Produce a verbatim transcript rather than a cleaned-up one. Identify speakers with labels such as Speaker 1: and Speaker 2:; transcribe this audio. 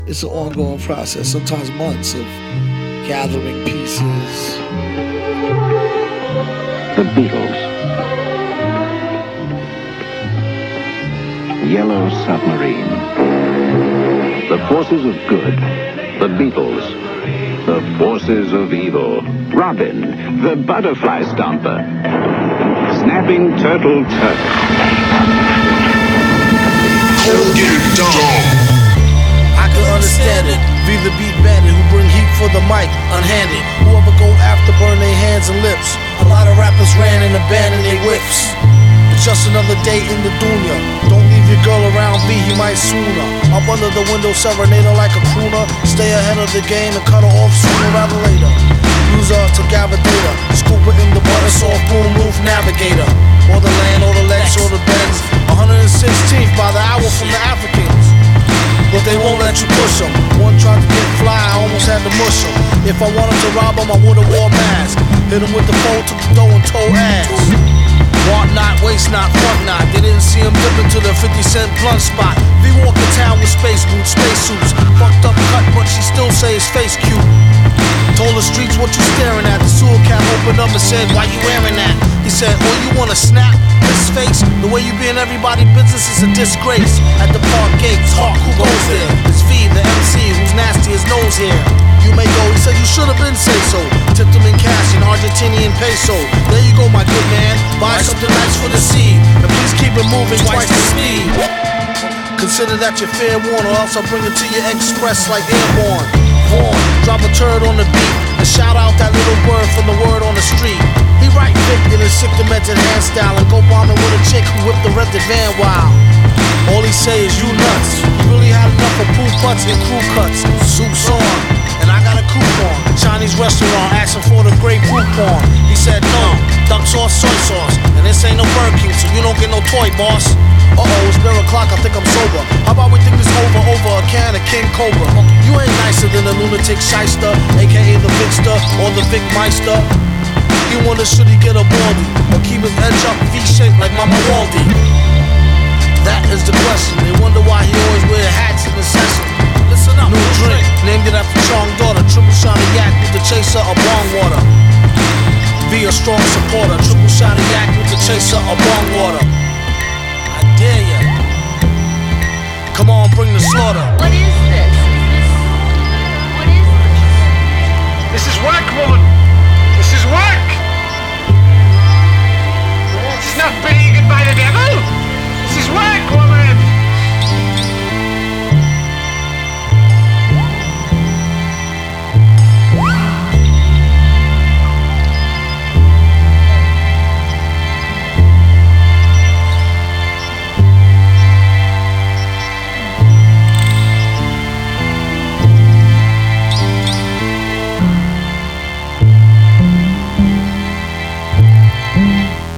Speaker 1: It's an ongoing process, sometimes months of gathering pieces.
Speaker 2: The Beatles. Yellow Submarine. The forces of good. The Beatles. The forces of evil. Robin, the butterfly stomper. Snapping Turtle Turk.
Speaker 3: Go get it done.
Speaker 4: I can understand it. Be the beat bandit who bring heat for the mic, unhanded. Whoever go after burn their hands and lips. A lot of rappers ran and abandoned their whips. It's just another day in the dunya. Don't leave your girl around B, he might sooner. Up under the window, serenade her like a crooner. Stay ahead of the game and cut her off sooner rather later. Use her to gavadate her. Scoop her in the butter, soft boom roof navigator. Or the land, or the Lex, or the Benz. one hundred sixteenth by the hour from the Africans. But they won't let you push them. One tried to get fly, I almost had to mush him. If I wanted to rob him, I would've wore a mask. Hit him with the phone, took the dough and told ass. Want not, waste not, front not. They didn't see him dip into the fifty cent blunt spot. V walk in town with space boots, space suits. Fucked up cut, but she still say his face cute. Told the streets what you staring at. The sewer cap opened up and said, why you wearing that? He said, oh, you wanna snap this face? The way you be in everybody's business is a disgrace. At the park gates, Hawk, who goes there? It's V, the M C, who's nasty as nose hair. You may go, he said you should've been say so. Tipped him in cash in Argentinian peso. There you go, my good man. Buy something nice for the seed. And please keep it moving twice the speed. Consider that your fair warning, or else I'll bring it to your express like airborne. Vaughn, drop a turd on the beat and shout out that little word from the word on the street. He right Vic in his sick demented hand style and go bombing with a chick who whipped the rented van wild. All he say is you nuts. He really had enough of pool butts and crew cuts. Soup's on, and I got a coupon. Chinese restaurant asking for the great coupon. He said no, duck sauce, soy sauce, and this ain't no Burger King, so you don't get no toy, boss. Uh-oh, it's barrel o'clock, I think I'm sober. How about we think this over, over a can of King Cobra? You ain't nicer than a lunatic shyster, a k a the Vicster or the Vic Meister. He wonder should he get a baldy or keep his edge up V-shaped like Mama Waldy. That is the question. They wonder why he always wear hats in the session. Listen up, new drink, named it after Chong daughter. Triple shot of yak with the chaser of bong water. Be a strong supporter. Triple shot of yak with the chaser of bong water. I dare ya. Come on, bring the slaughter.
Speaker 5: What is